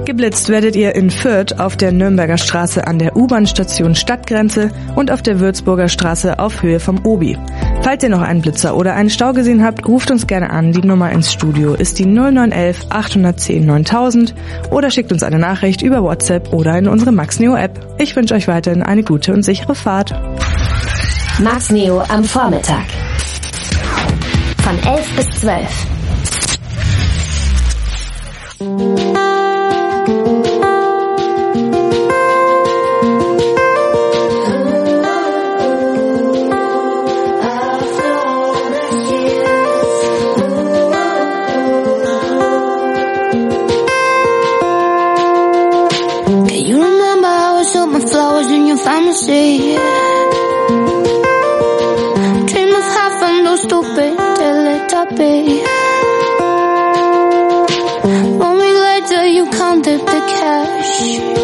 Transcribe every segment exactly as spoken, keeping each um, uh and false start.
Geblitzt werdet ihr in Fürth auf der Nürnberger Straße an der U-Bahn-Station Stadtgrenze und auf der Würzburger Straße auf Höhe vom Obi. Falls ihr noch einen Blitzer oder einen Stau gesehen habt, ruft uns gerne an. Die Nummer ins Studio ist die null neun eins elf achthundertzehn neuntausend oder schickt uns eine Nachricht über WhatsApp oder in unsere Max Neo App. Ich wünsche euch weiterhin eine gute und sichere Fahrt. Max Neo am Vormittag. Von elf bis zwölf. Fantasy. Dream of having those stupid Teletubbies. One week later you counted the cash.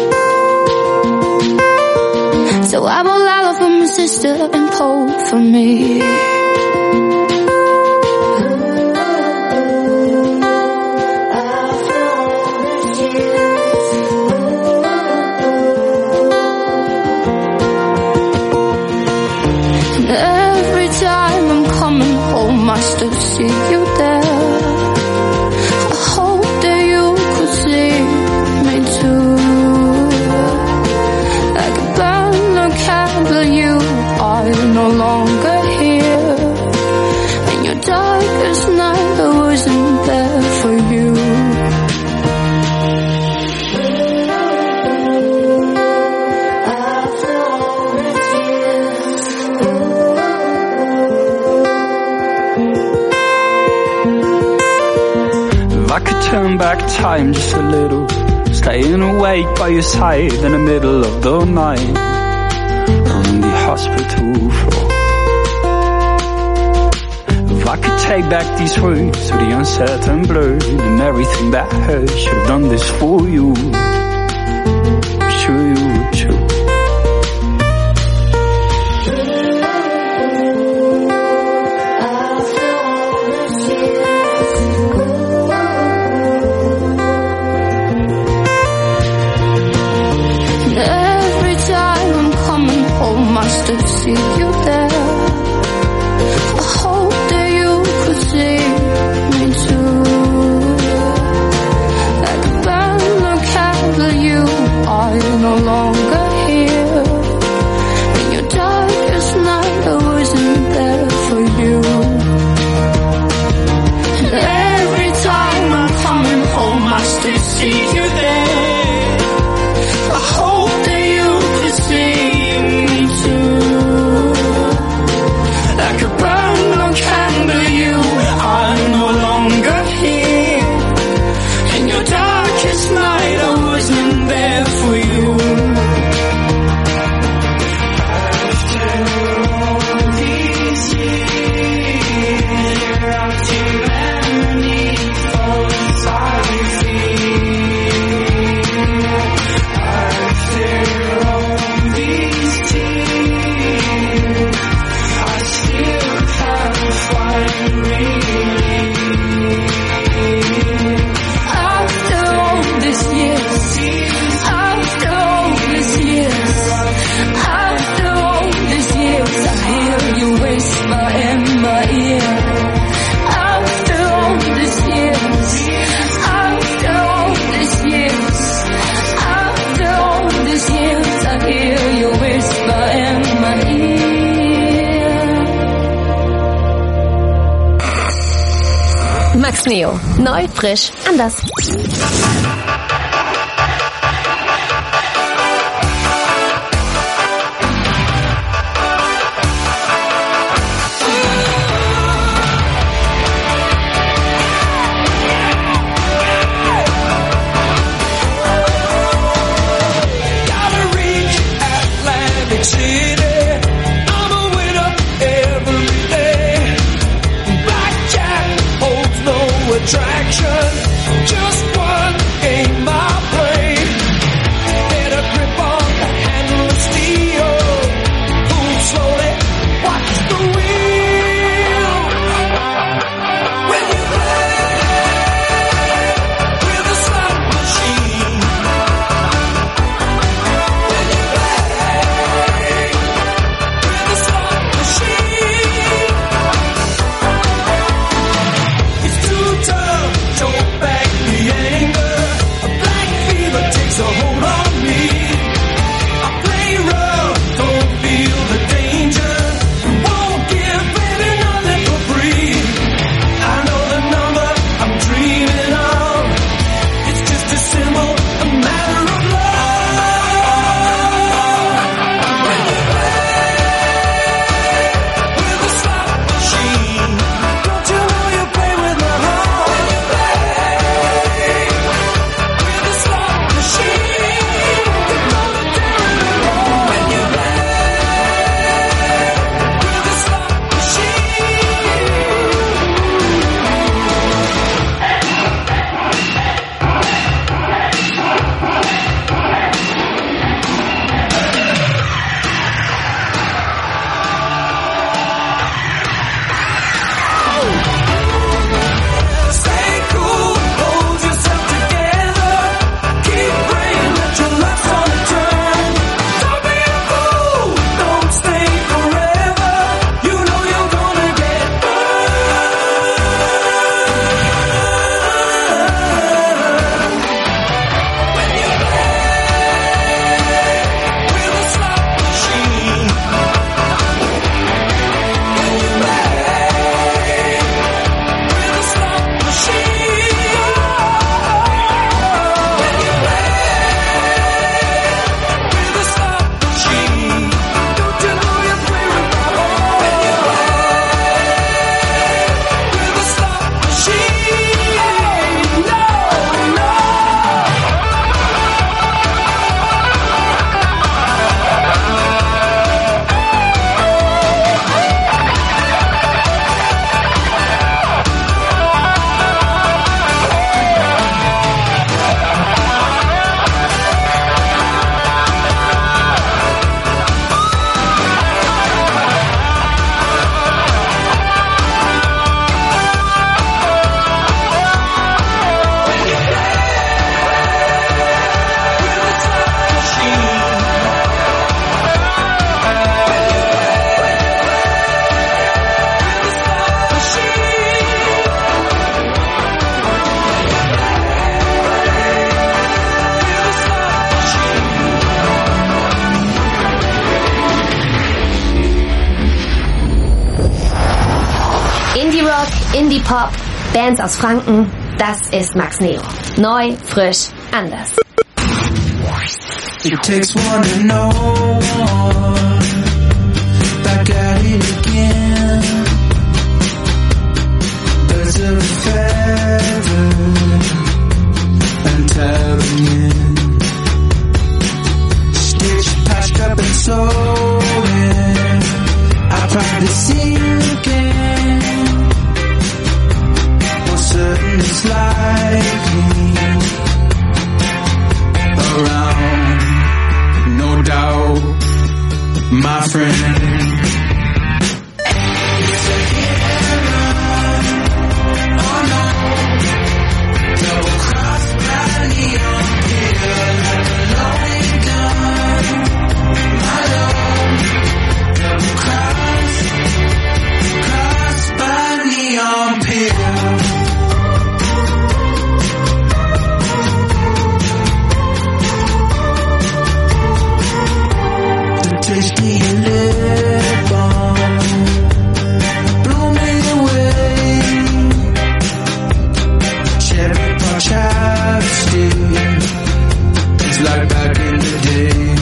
So I bought Lala for my sister and Poe for me. I still see you there. I hope that you could see me too. Like a burning candle, you are no longer here. In your darkest night, I wasn't there for you. I could turn back time just a little, staying awake by your side in the middle of the night on the hospital floor. If I could take back these words with the uncertain blur and everything that hurt, should have done this for you. I'm sure you would too. I still see you there. I hope that you could see me too. Like a burning candle, you are no longer here. In your darkest night, I wasn't there for you. And every time I'm coming home, I still see you there. I hope that you could see me too. Like a burning candle, you are no longer here. In your darkest night, I wasn't there for you. After all these years, you're up to many thoughts I feel. After all these tears, I still can't find relief. After all these years, after all these years, after all these years, I hear you whisper in my ear. After all these years, after all these years, after all these years, I hear you whisper in my ear. Max Neo. Neu, frisch, anders. Gotta reach Atlantic City. I'm a winner every day. Blackjack holds no attraction. Just one game Indie-Rock, Indie-Pop, Bands aus Franken, das ist Max Neo. Neu, frisch, anders. It takes one to know one. Back at it again. Birds of a feather and tearing in. Stitched, patched up and sewing. I tried to see you again. Well, certain it's likely around. No doubt, my friend. It's a hit and run. Oh no. Double cross by neon pill like a loaded gun. My love. Double cross, cross by neon pill. Tasty lip balm, blooming away. Cherry pop chapstick, it's like back in the day.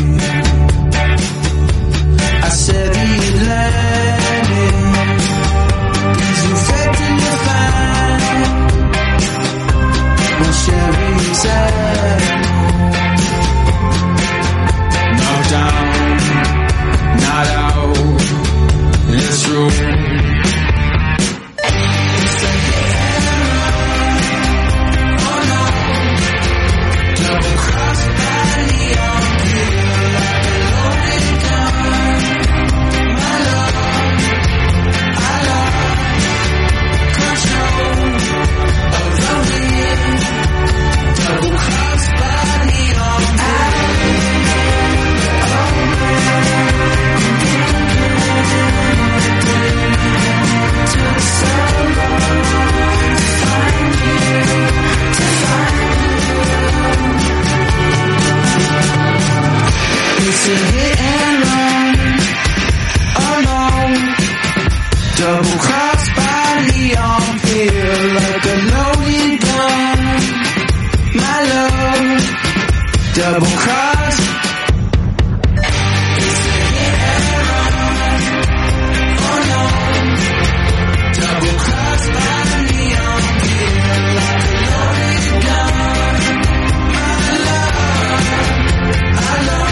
I said the Atlantic is infecting the fine. Well, Sherry's at knocked down. Not out, let's roll. It's a hit and run. Oh no. Double cross by neon pill like a loaded gun. My love, I love control of the wind. Double cross by neon pill. It's a hit and run. Oh no. Double cross by neon pill like a loaded gun. My love. Double cross. It's a hit and run. Oh no. Double cross by neon pill like a loaded gun. My love. I love.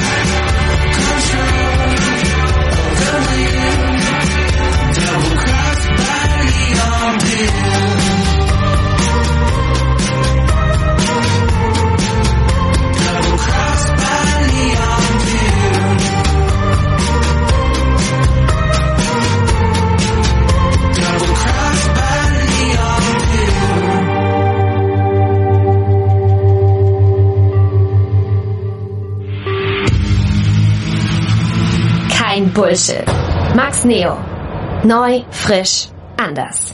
Kein Bullshit. Max Neo. Neu, frisch, anders.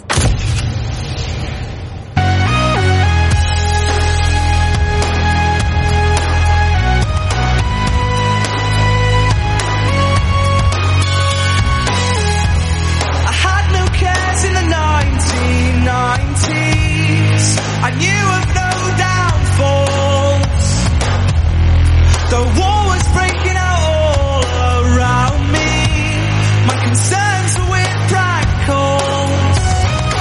I knew of no downfalls. The war was breaking out all around me. My concerns were with practicals.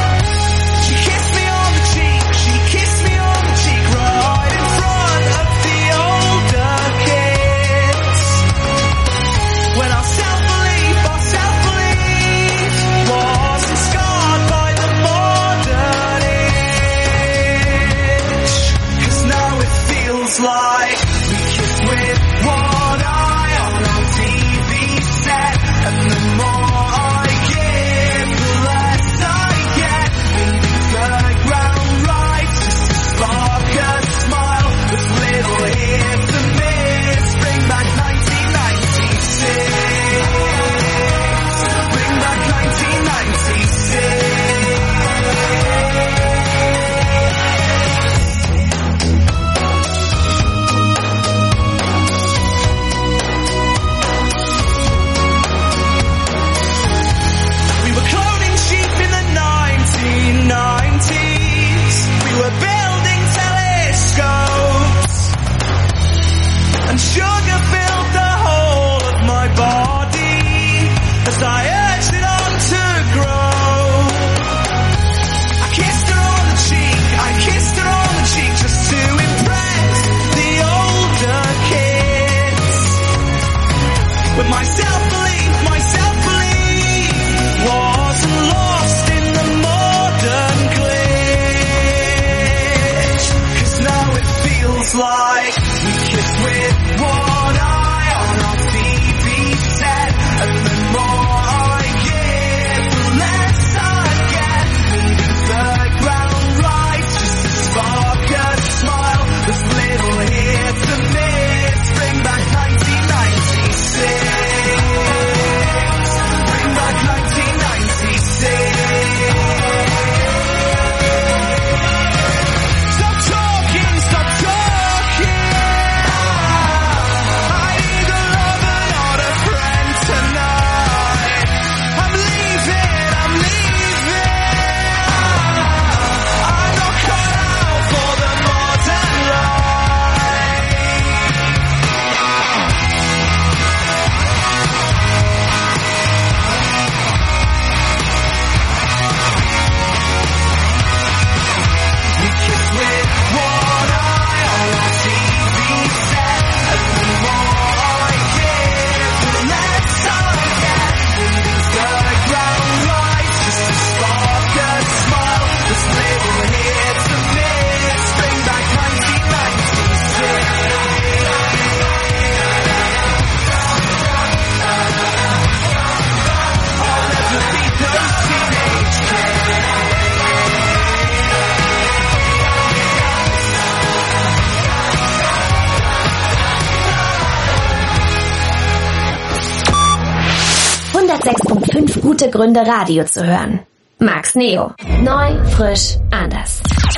gute Gründe, Radio zu hören. Max Neo. Neu, frisch, anders.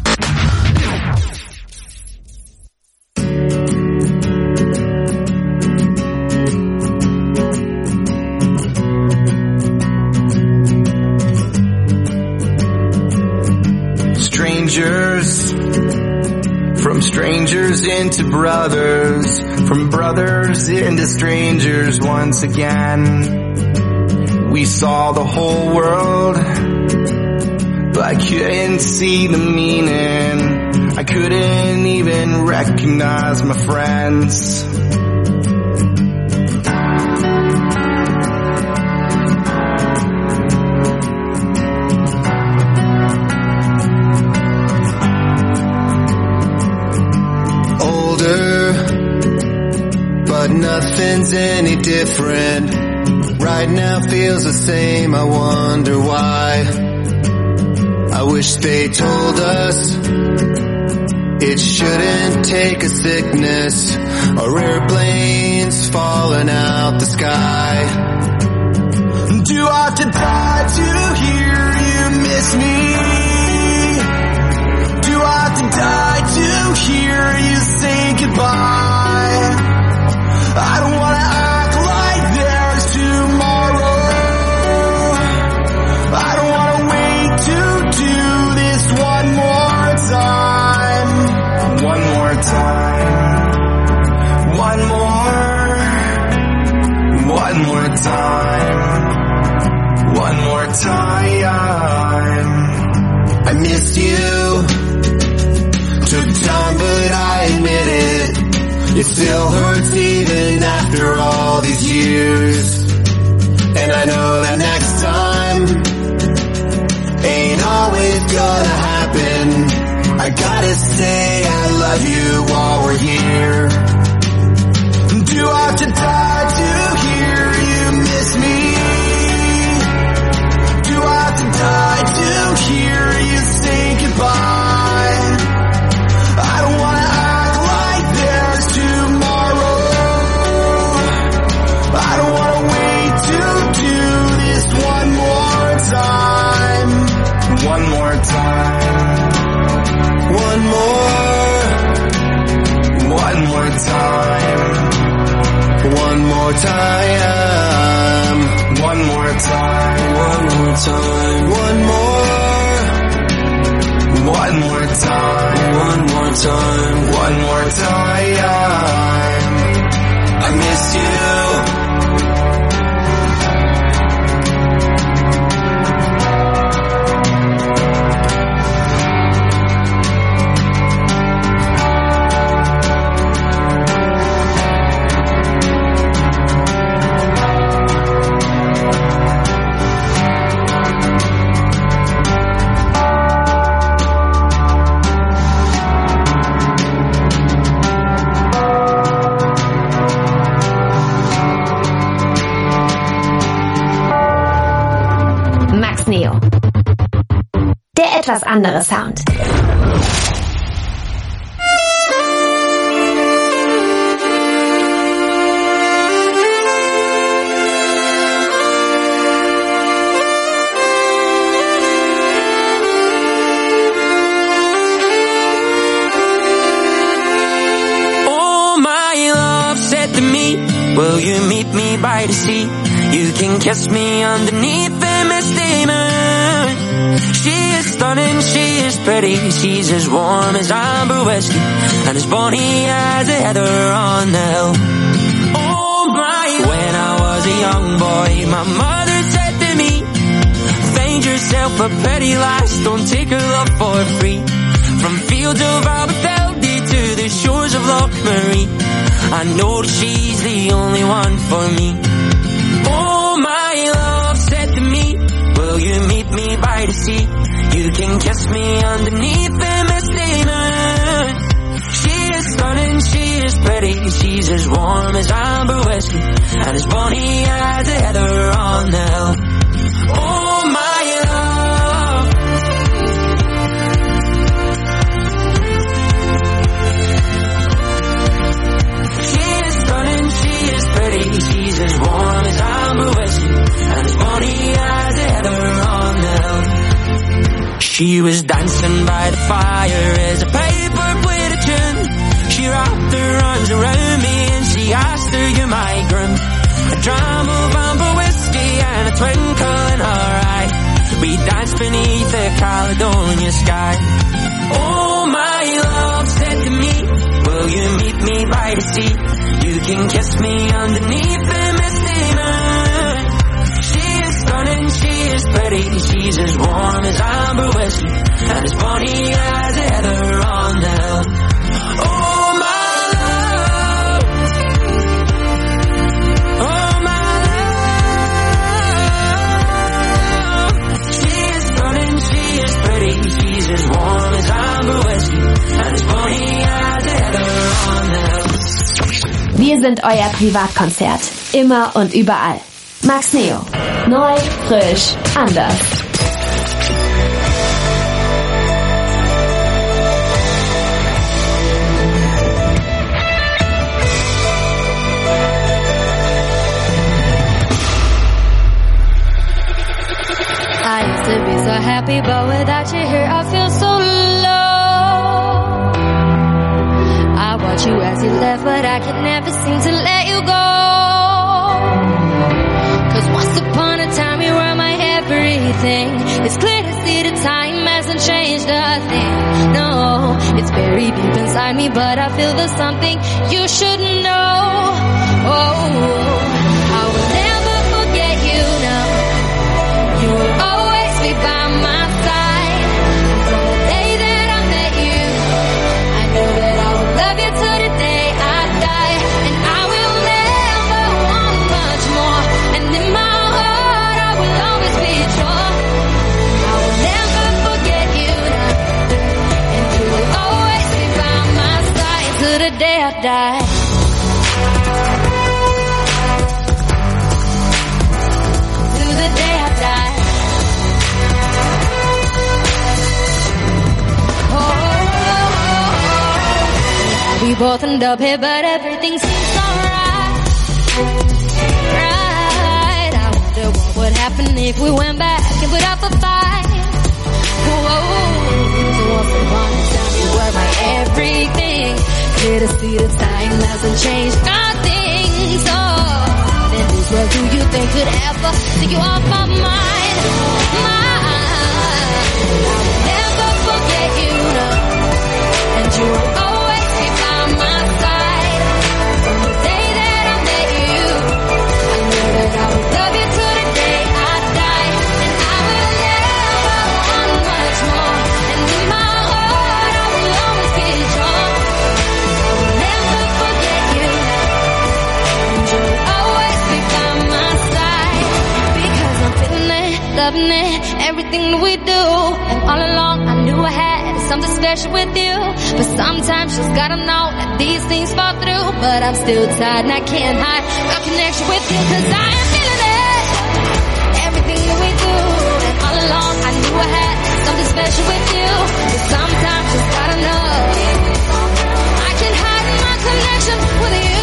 Strangers, from strangers into brothers, from brothers into strangers once again. We saw the whole world, but I couldn't see the meaning. I couldn't even recognize my friends. Nothing's any different. Right now feels the same. I wonder why. I wish they told us it shouldn't take a sickness or airplanes falling out the sky. Do I have to die to hear you miss me? Do I have to die to hear you say goodbye? I don't wanna act like there's tomorrow. I don't wanna wait to do this one more time. One more time. One more. One more time. One more time. I miss you. Took time, but I admit it. It still hurts even after all these years. And I know that next time ain't always gonna happen. I gotta say I love you while we're here. Do I have to die to hear you miss me? Do I have to die to hear you say goodbye? I don't wanna act like there's tomorrow. I don't wanna wait to do this one more time. One more time. One more. One more time. One more time. One more time. One more time. One more. One more time. One more time. One more time. I miss you. Neo. Der etwas andere Sound. Oh, my love said to me, will you meet me by the sea? You can kiss me underneath the misty moon. She is stunning, she is pretty, she's as warm as amber whiskey and as bonny as a heather on the hill. Oh my, when I was a young boy, my mother said to me, find yourself a pretty lass, don't take her love for free. From fields of Aberfeldy to the shores of Loch Marie, I know that she's the only one for me. Oh, my love said to me, will you meet me by the sea? You can kiss me underneath the misty moon. She is stunning, she is pretty, she's as warm as amber whiskey and as bonny as a heather on the hill. Oh, my love. She is stunning, she is pretty, she's as warm as amber whiskey and as bonny as She was dancing by the fire as a paper played a tune. She wrapped her arms around me and she asked, are you my groom? A dram of amber whiskey and a twinkle in her eye. We danced beneath the Caledonia sky. Oh, my love said to me, will you meet me by the sea? You can kiss me underneath the misty moon. She is stunning, she is pretty, she's as warm as amber whiskey and as bonny as a heather on the hill. Oh, my love. Oh, my love. She is stunning, she is pretty, she's as warm as amber whiskey and as bonny as a heather on the hill. Wir sind euer Privatkonzert. Immer und überall. Max Neo. Neu, frisch, anders. I used to be so happy, but without you here I feel so low. I watch you as you left, but I can never seem to let you go. Cause once upon a time you were my everything. It's clear to see the time hasn't changed a thing. No, it's buried deep inside me, but I feel there's something you should know. Oh, I will never forget you now. You will always be by my side. From the day that I met you, I know that I will love you till the day I die. And I will never want much more. And in my heart I will always be sure. I will never forget you now. And you will always be by my side till the day I die. Till the day I die. We both end up here, but everything seems alright. Right. I wonder what would happen if we went back and put up a fight. Whoa. So once upon a time you were my everything. Clear to see the time hasn't changed nothing. So then this world, who you think could ever take you off my mind? Mind. I will never forget you, no. And you will always be by my side. From the day that I met you, I know that I will love you till the day I die. And I will never want much more. And in my heart I will always be sure. I will never forget you now. And you will always be by my side. Because I'm feeling it, loving it, everything that we do. And all along I knew I had something special with you. But sometimes you just gotta know that these things fall through. But I'm still tired and I can't hide my connection with you. Cause I am feeling it, everything that we do. And all along I knew I had something special with you. But sometimes you just gotta know I can't hide my connection with you.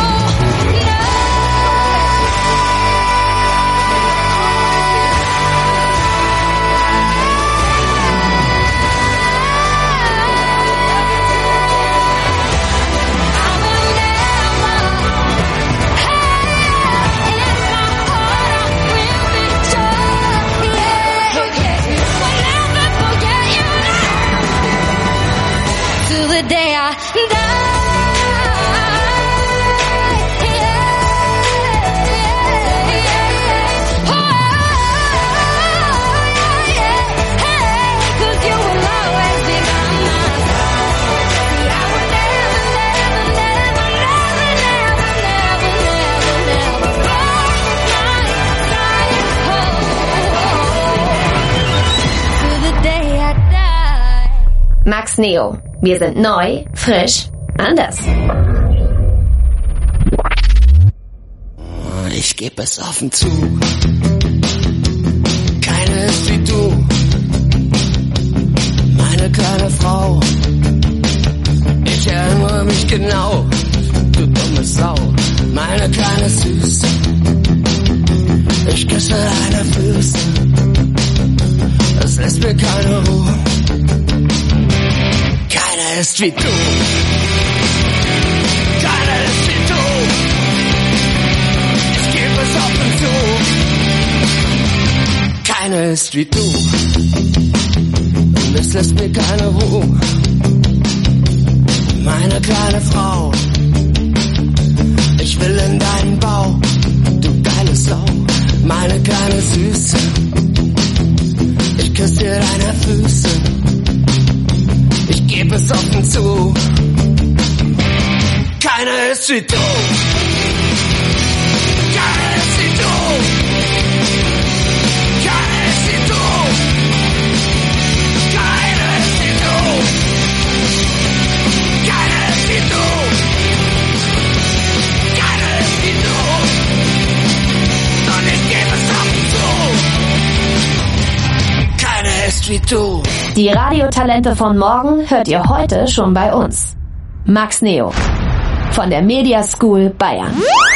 The day I Max Neo. Wir sind neu, frisch, anders. Ich geb es offen zu. Keine ist wie du. Meine kleine Frau. Ich erinnere mich genau. Du dumme Sau. Meine kleine Süße. Ich küsse deine Füße. Das lässt mir keine Ruhe. Keiner ist wie du. Keiner ist wie du. Ich gebe es offen zu. Keiner ist wie du. Und es lässt mir keine Ruhe. Meine kleine Frau, ich will in deinen Bauch, du geile Sau, meine kleine Süße, ich küsse dir deine Füße, ich geb es offen zu, keiner ist wie du, keiner ist wie du, keiner ist wie du, keiner ist wie du, keiner ist wie du, keiner ist wie du, und ich geb es offen zu, keiner ist wie du. Die Radiotalente von morgen hört ihr heute schon bei uns. Max Neo von der Media School Bayern.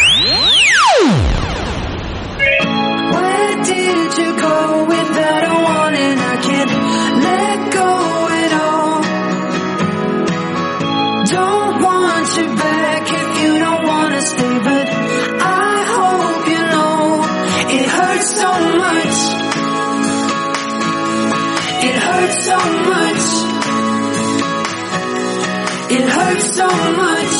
Where did you go without a warning? I can't let go at all. Don't want you back if you don't wanna stay, but I hope you know it hurts so much. It hurts so much. It hurts so much.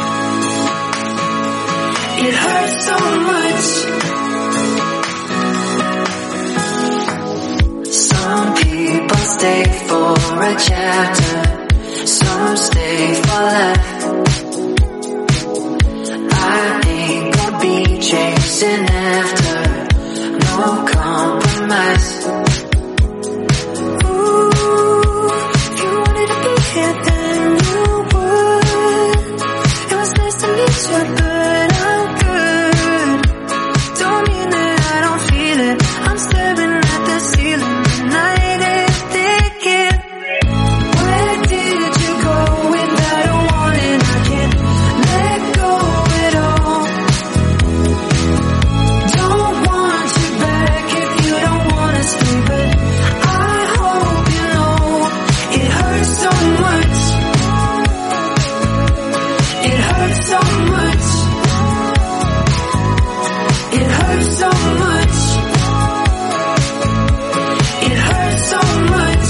It hurts so much. Some people stay for a chapter, some stay for life. I ain't gonna be chasing after no compromise. Ooh, if you wanted to be here, then you would. It was nice to meet you, but I'm good. Don't mean that I don't feel it. I'm staring at the ceiling and I ain't thinking. Where did you go without a warning? I can't let go at all. Don't want you back if you don't wanna stay, but I hope you know it hurts so much. It hurts so much. It hurts so much. It hurts so much.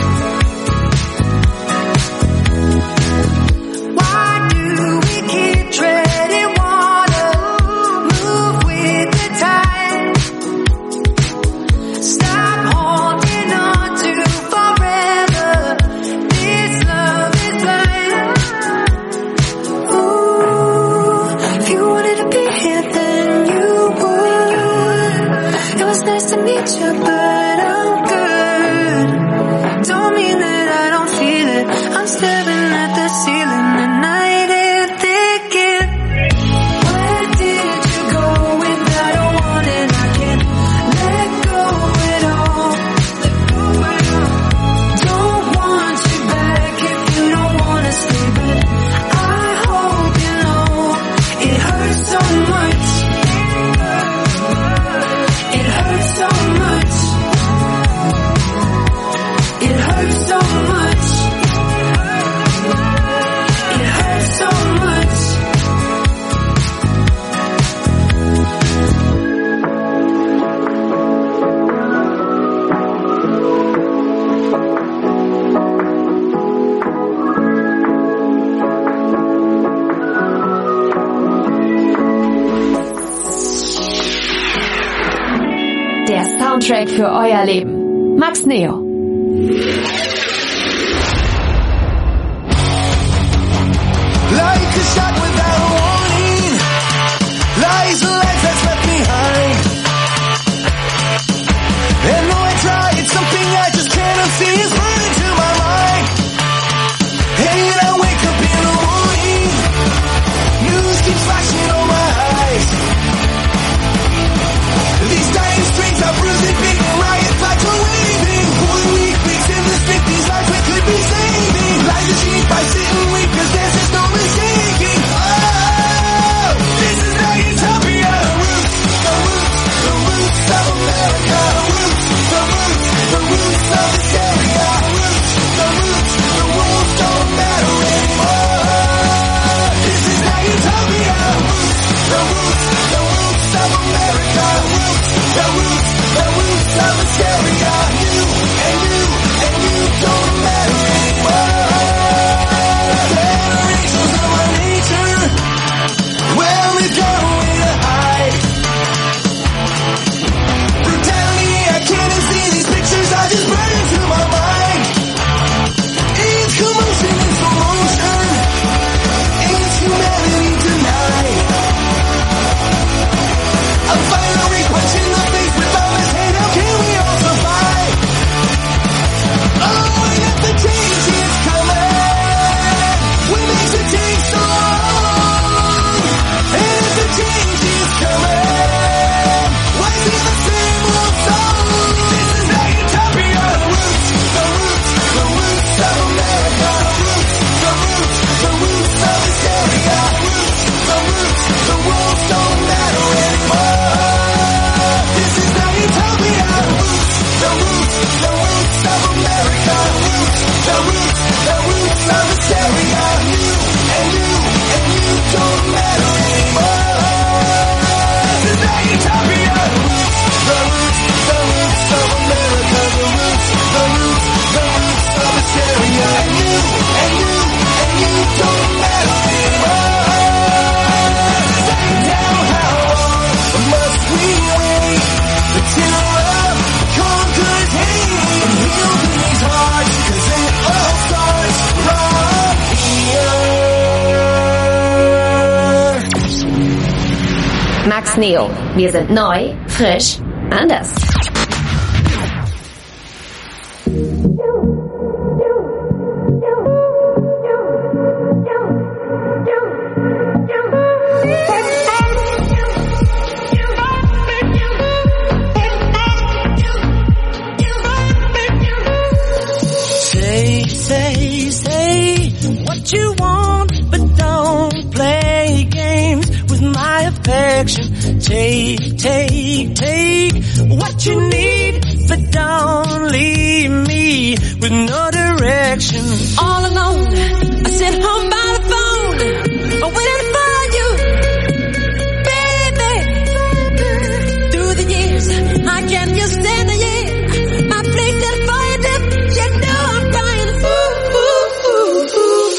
Why do we keep treading water? Move with the tide. Stop holding on to forever. This love is blind. Ooh, if you wanted to be here, then you would. It was nice to meet you, but I'm good. Don't mean that I don't feel it. I'm staring at the ceiling and I ain't thinking. Where did you go without a warning? I can't let go at all. Don't want you back if you don't wanna stay, but I hope you know it hurts so much. It hurts so much. It hurts so much. It hurts so much. Der Soundtrack für euer Leben. Max Neo. Like a shot without a warning, lies the life that's left behind. And though I try, it's something I just cannot see. It's running to my mind. And I wake up in the morning, news keeps flashing on my eyes. These dying streets are bruising, beating riot flags are waving. Pulling weak weeks in the street, these lives we could be saving. Lies achieved by sitting weak, cause there's just no mistaking. Oh, this is not utopia. Max Neo. Wir sind neu, frisch, anders. Say, say, say what you want, but don't play games with my affection. Take, take, take what you need, but don't leave me with no direction. All alone, I sit home by the phone, waiting for you, baby. Through the years, I can't just stand the year. My place is for you, dip. You know I'm crying. Ooh, ooh, ooh, ooh.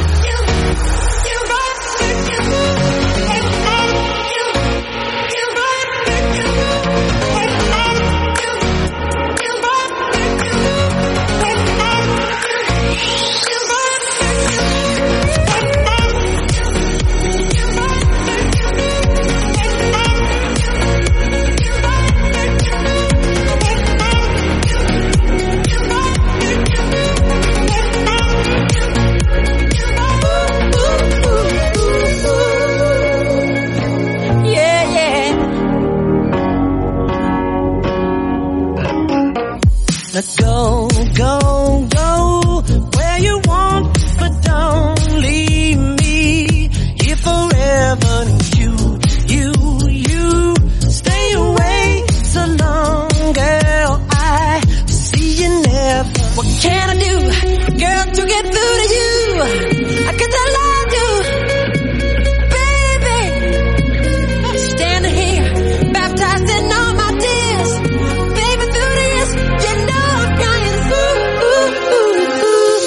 Now go, go, go where you want, but don't leave me here forever. You, you, you stay away so long, girl. I see you never. What can I do, girl, to get through to you? 'Cause I love you, baby. Standing here, baptized in all my tears, baby, through the years, you know I'm crying. Ooh, ooh, ooh, ooh.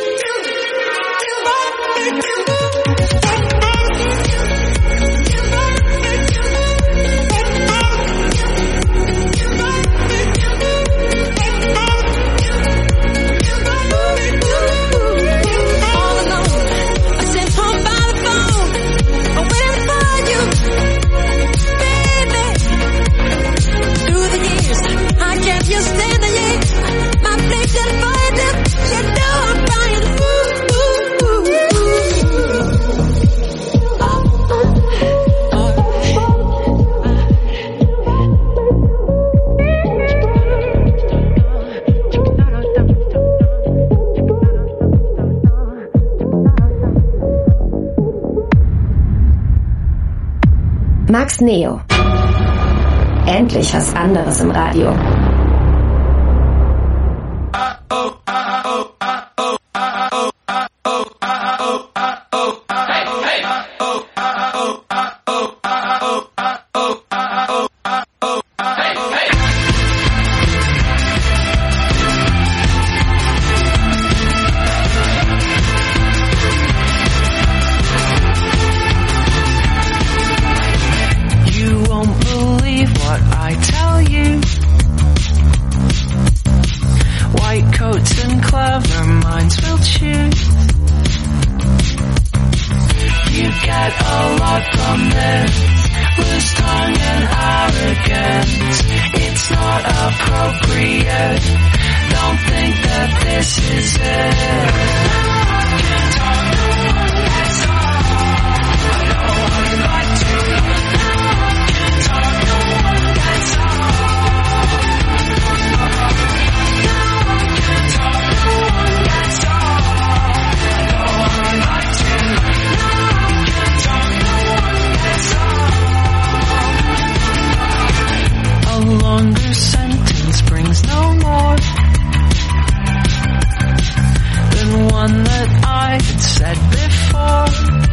All alone, I sit home by the phone, waiting for you, baby. Through the years, I can't just stand the year. My place is for you, dip. You know I'm crying. Ooh, ooh, ooh, Max Neo. Endlich was anderes im Radio. You won't believe what I tell you. White coats and clever minds will choose. You get a lot from this, loose tongue and arrogance. It's not appropriate. Don't think that this is it. A longer sentence brings no more than one that I had said before.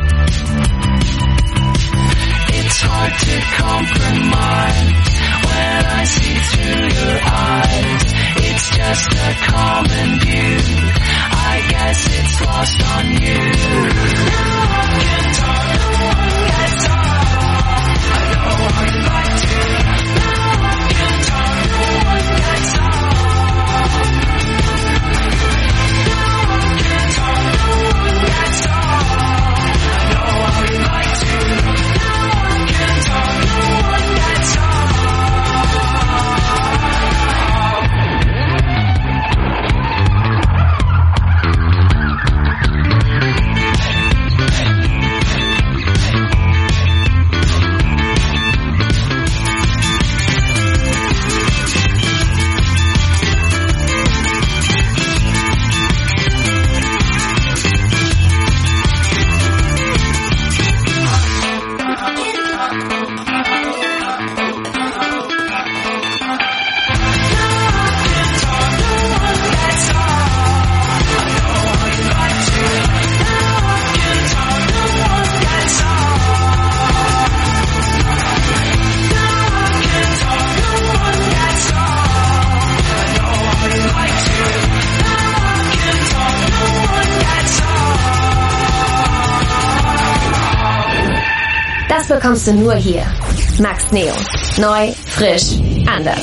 It's hard to compromise when I see through your eyes. It's just a common view. I guess it's lost on you. Now I can talk, no one can talk. I know how you like to. Now I can talk, no one can talk. Now I can talk, no one can talk. I know how you like to. Now I can talk, no bekommst du nur hier. Max Neo. Neu, frisch, anders.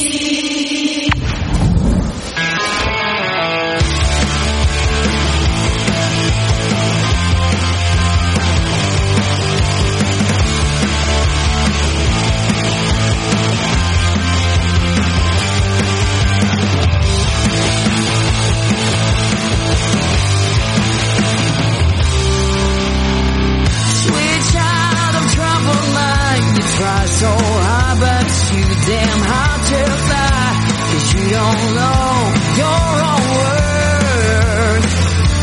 So high, but it's too damn hard to fly, 'cause you don't know your own worth.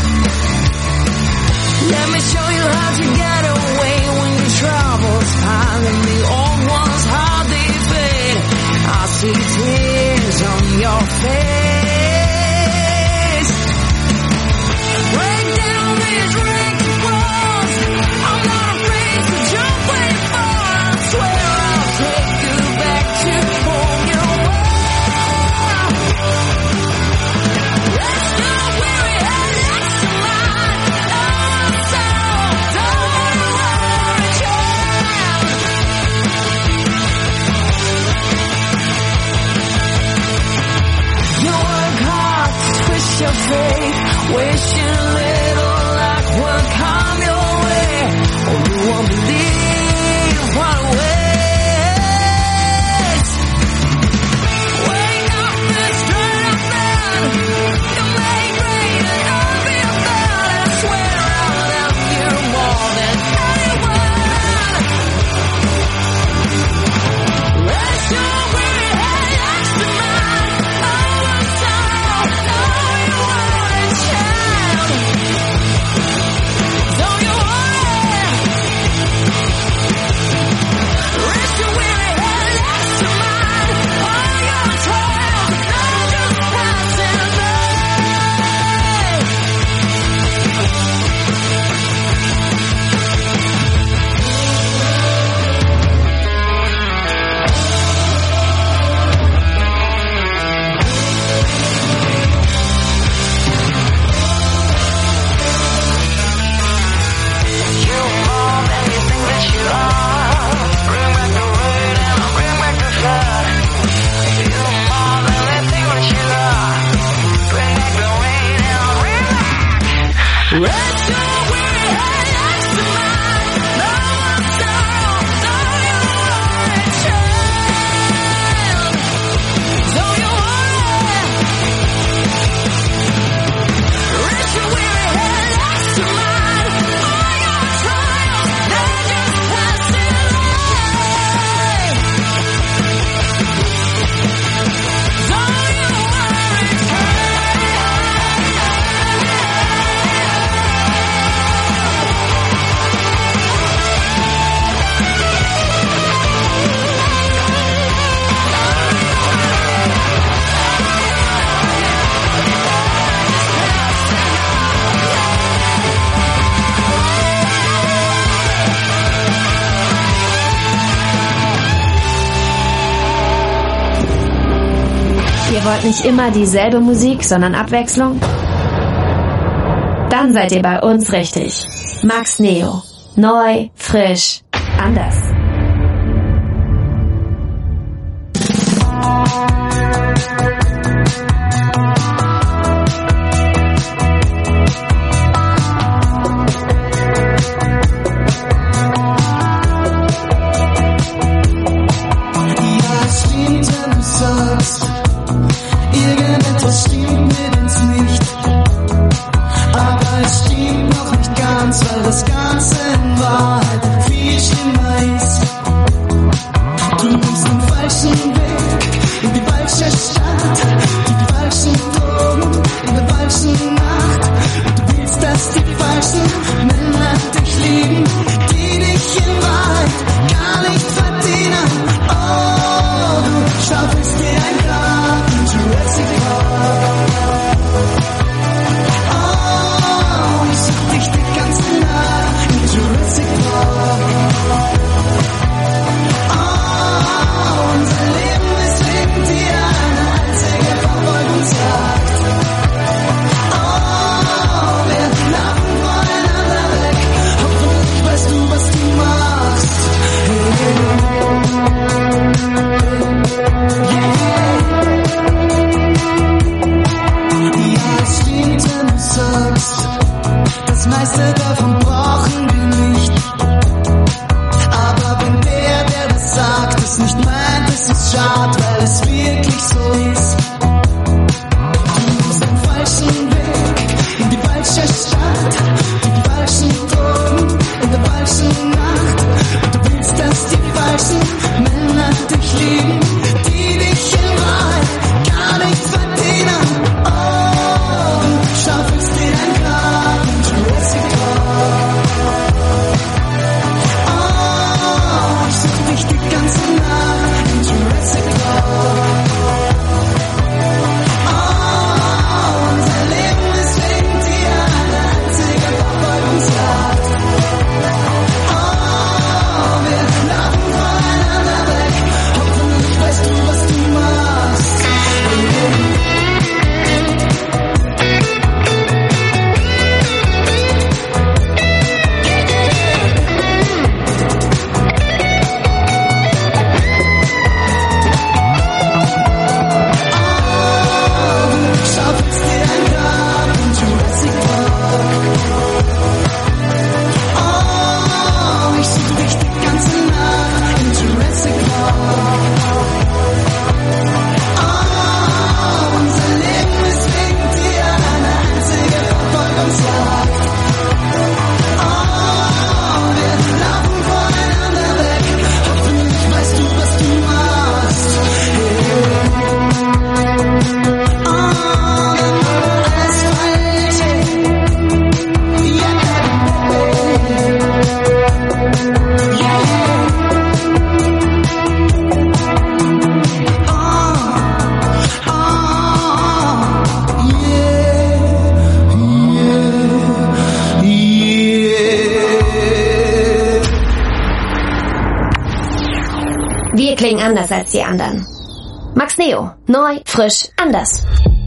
Let me show you how to get away when your troubles pile and the old ones hardly fade. I see tears on your face. Break down these wrecked walls. I'm not afraid to jump way far. I swear take you back to home you were. Let's go where we had next to mine. Oh, so don't worry, child. You work hard to twist your fate, wishing a little luck will come your way, or you won't believe what way. Ihr wollt nicht immer dieselbe Musik, sondern Abwechslung? Dann seid ihr bei uns richtig. Max Neo. Neu, frisch, anders. Irgendetwas stimmt mit uns nicht, aber es stimmt noch nicht ganz, weil das Ganze in Wahrheit viel schlimmer ist. klingen anders als die anderen. Max Neo. Neu, frisch, anders.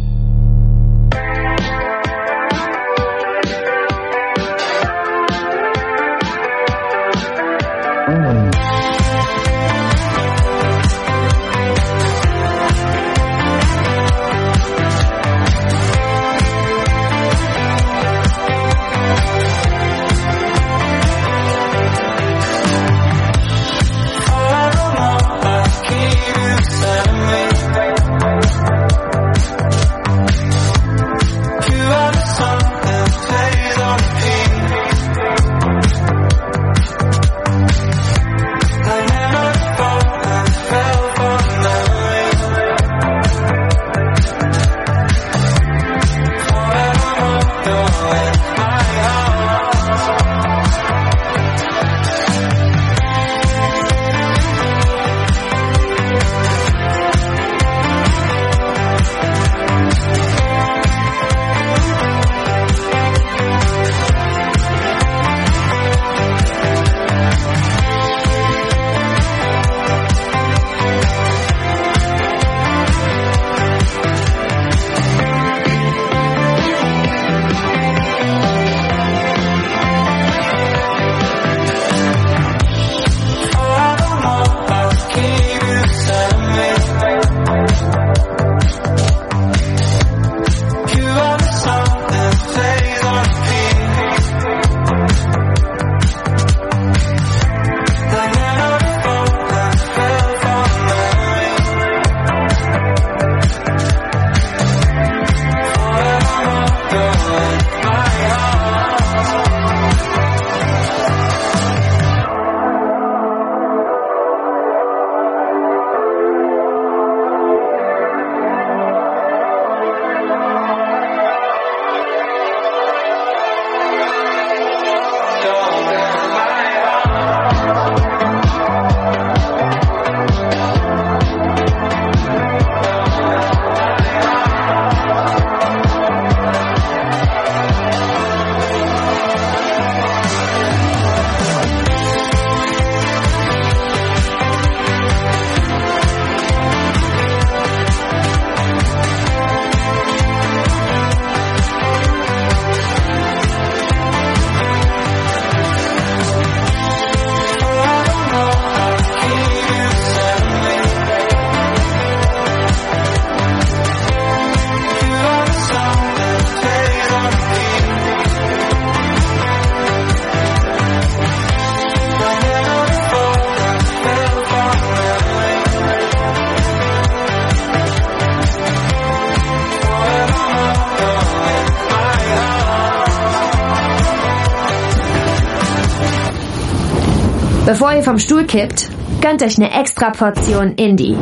Bevor ihr vom Stuhl kippt, gönnt euch eine extra Portion Indie.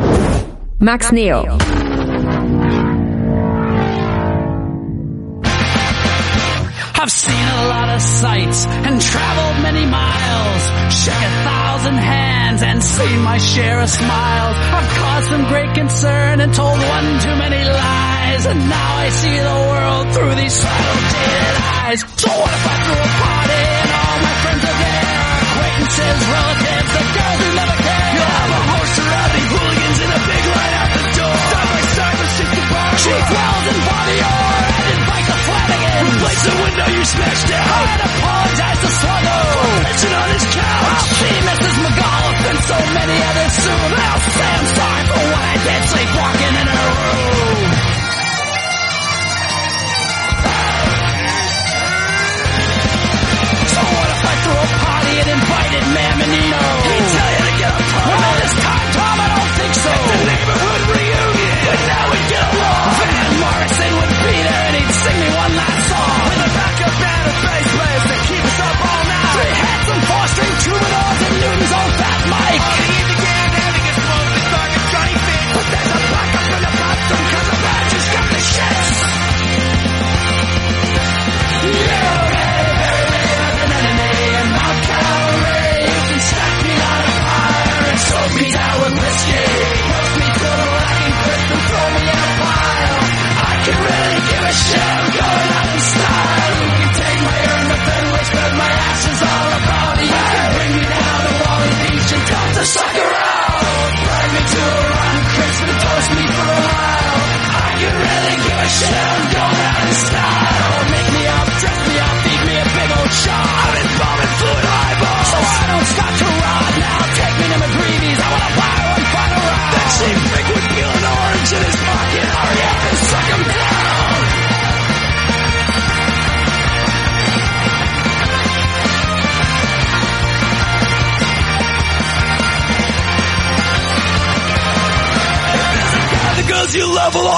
Max Neo. I've seen a lot of sights and traveled many miles, shook a thousand hands and seen my share of smiles. I've caused some great concern and told one too many lies, and now I see the world through these subtle jaded eyes. So what if I threw a party and all my friends are there? Acquaintances, relatives, the girls who never care. You'll have a host of rowdy hooligans in a big line out the door. Side by side with sixty bar, Chief Wells and Bobby Orr. I'd invite the Flanagan, who breaks the window you smashed down. I'd apologize to Sluggo for pitching on his couch. I'll see Missus McAuliffe and so many others soon. I'll say I'm sorry for what I did sleepwalking in her room. So what if I threw a party and invited Mamonito? He'd tell you to get a party. Well, this time, Tom, I don't think so. It's a neighborhood reunion, but now we get along. Van Morrison would be there and he'd sing me one last song. With a backup band of bass players to keep us up all night. Three handsome four-string troubadours and Newton's own fat Mike.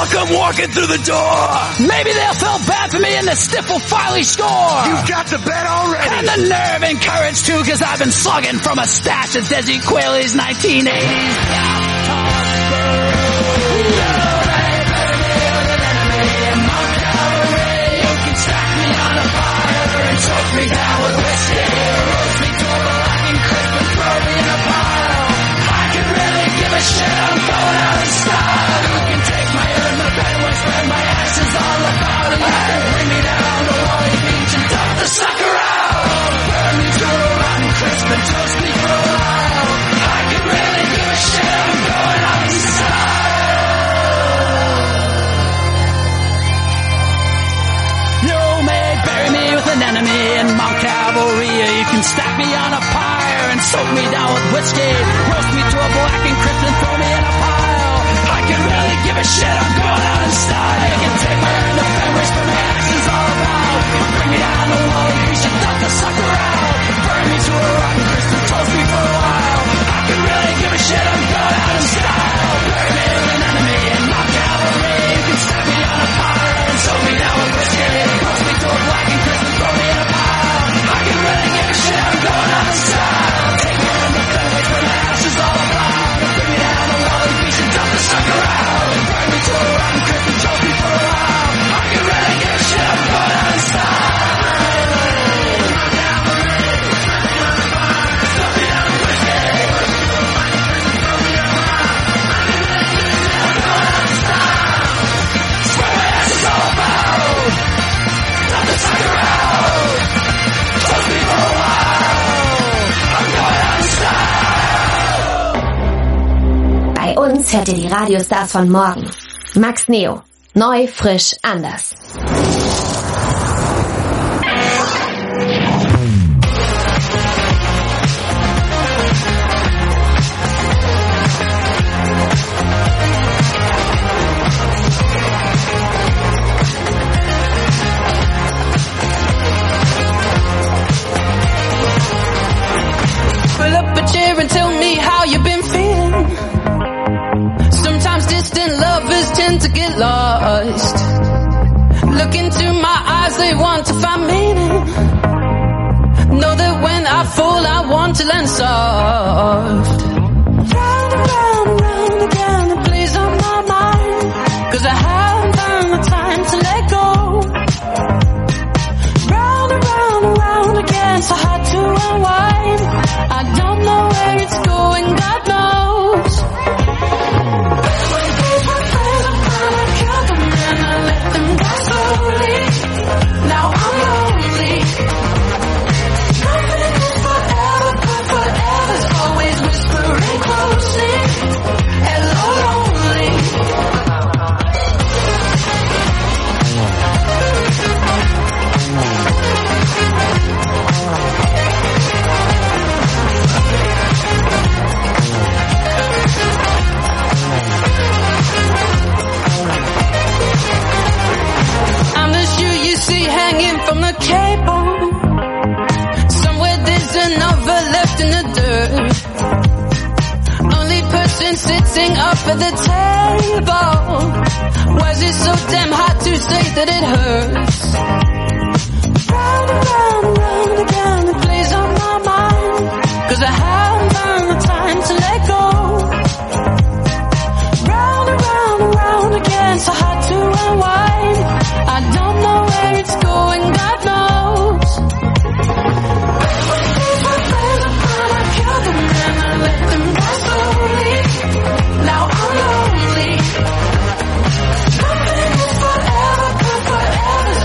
want come walking through the door. Maybe they'll feel bad for me and the stiff will finally score. You've got the bet already. And the nerve and courage too, cause I've been slugging from a stash of Desi Quayle's nineteen eighties. Choke me down with whiskey, roast me to a black and crisp and throw me in a pile. I can really give a shit, I'm going out in style. You can take my urn, my pen will spread my ashes all about it. You can bring me down to Wally Beach and dump the sucker out. Burn me to a rotten crisp and toast me for a while. I can really give a shit, I'm going out in style. You may bury me with an enemy in Mount Calvary. You can stack me on a pyre and soak me down with whiskey. Roast me to a black and crisp and throw me in a pile. I can really give a shit, I'm going out in style. You can take my hand up and whisper my actions all about. Bring me down to Wally Beach and dump the sucker out. Burn me to a rotten crisp and toast me for a while. I can really give a shit, I'm going out in style. Bury me with an enemy in Mount Calvary. You can stack me on a pyre and soak me down with whiskey. Roast me to a black and crisp and throw me in a pile. I can really give a shit, I'm going out in style. Take me in the fence where my ashes all about. Bring me down to Wally Beach and dump the sucker out. Burn me to a rotten crisp and toast me for a while. I can really give a shit, I'm going out in style. Bei uns hört ihr die Radiostars von morgen. Max Neo. Neu, frisch, anders. Pull up a chair and tell me how you've been feeling. Sometimes distant lovers tend to get lost. Look into my eyes, they want to find meaning. Know that when I fall, I want to land soft. Round and round and round again, it plays on my mind. Cause I haven't found the time to let go. Round and round and round again, so hard to unwind. I don't know where it's going, God knows. When these were friends, I'm gonna kill them and I let them die slowly. Now I'm lonely. Nothing is forever, but forever's always whispering closely. Hello, lonely. I'm the shoe you see hanging from the cable. Somewhere there's another left in the dirt. Only person sitting up at the table. Why is it so damn hard to say that it hurts? Round and round and round again, it plays on my mind. Cause I haven't found the time to let go. Round and round and round again, so hard to unwind. I don't know where it's going, God knows. When these were friends, I'm gonna kill them and I let them die slowly. Now I'm lonely. Nothing is forever, but forever's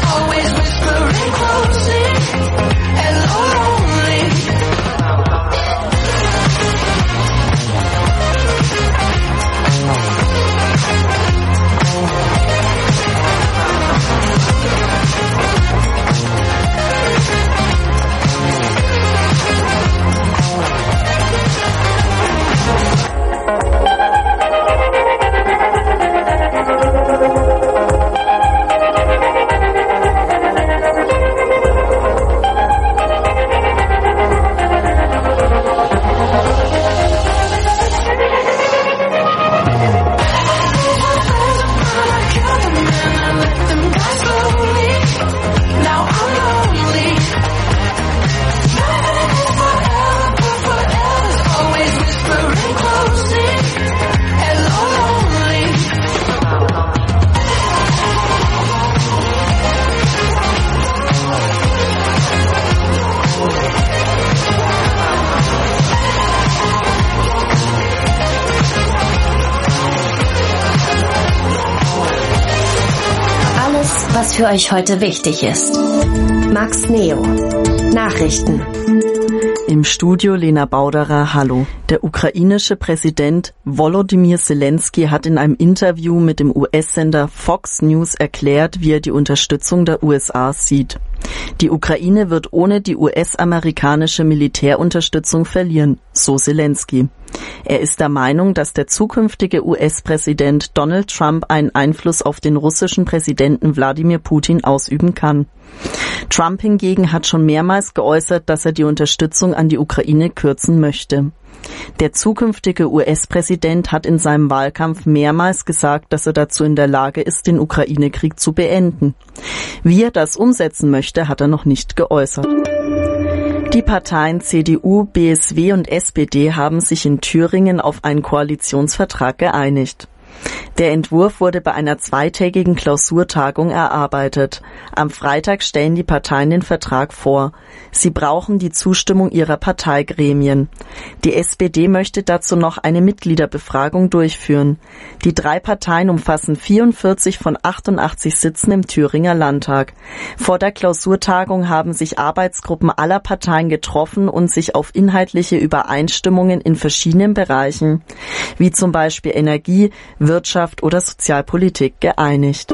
was für euch heute wichtig ist. Max Neo. Nachrichten. Im Studio Lena Bauderer, hallo. Der ukrainische Präsident Volodymyr Zelensky hat in einem Interview mit dem U S-Sender Fox News erklärt, wie er die Unterstützung der U S A sieht. Die Ukraine wird ohne die U S-amerikanische Militärunterstützung verlieren, so Zelensky. Er ist der Meinung, dass der zukünftige U S-Präsident Donald Trump einen Einfluss auf den russischen Präsidenten Wladimir Putin ausüben kann. Trump hingegen hat schon mehrmals geäußert, dass er die Unterstützung an die Ukraine kürzen möchte. Der zukünftige U S-Präsident hat in seinem Wahlkampf mehrmals gesagt, dass er dazu in der Lage ist, den Ukraine-Krieg zu beenden. Wie er das umsetzen möchte, hat er noch nicht geäußert. Die Parteien C D U, B S W und S P D haben sich in Thüringen auf einen Koalitionsvertrag geeinigt. Der Entwurf wurde bei einer zweitägigen Klausurtagung erarbeitet. Am Freitag stellen die Parteien den Vertrag vor. Sie brauchen die Zustimmung ihrer Parteigremien. Die S P D möchte dazu noch eine Mitgliederbefragung durchführen. Die drei Parteien umfassen vierundvierzig von achtundachtzig Sitzen im Thüringer Landtag. Vor der Klausurtagung haben sich Arbeitsgruppen aller Parteien getroffen und sich auf inhaltliche Übereinstimmungen in verschiedenen Bereichen, wie zum Beispiel Energie, Wirtschaft oder Sozialpolitik, geeinigt.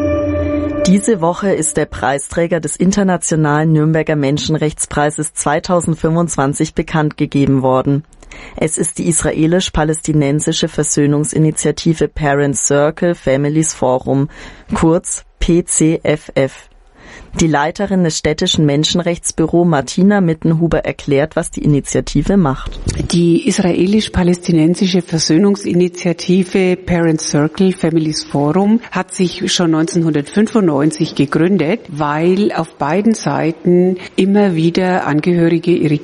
Diese Woche ist der Preisträger des Internationalen Nürnberger Menschenrechtspreises zweitausendfünfundzwanzig bekannt gegeben worden. Es ist die israelisch-palästinensische Versöhnungsinitiative Parents Circle Families Forum, kurz P C F F. Die Leiterin des städtischen Menschenrechtsbüros Martina Mittenhuber erklärt, was die Initiative macht. Die israelisch-palästinensische Versöhnungsinitiative Parents Circle Families Forum hat sich schon neunzehnhundertfünfundneunzig gegründet, weil auf beiden Seiten immer wieder Angehörige ihre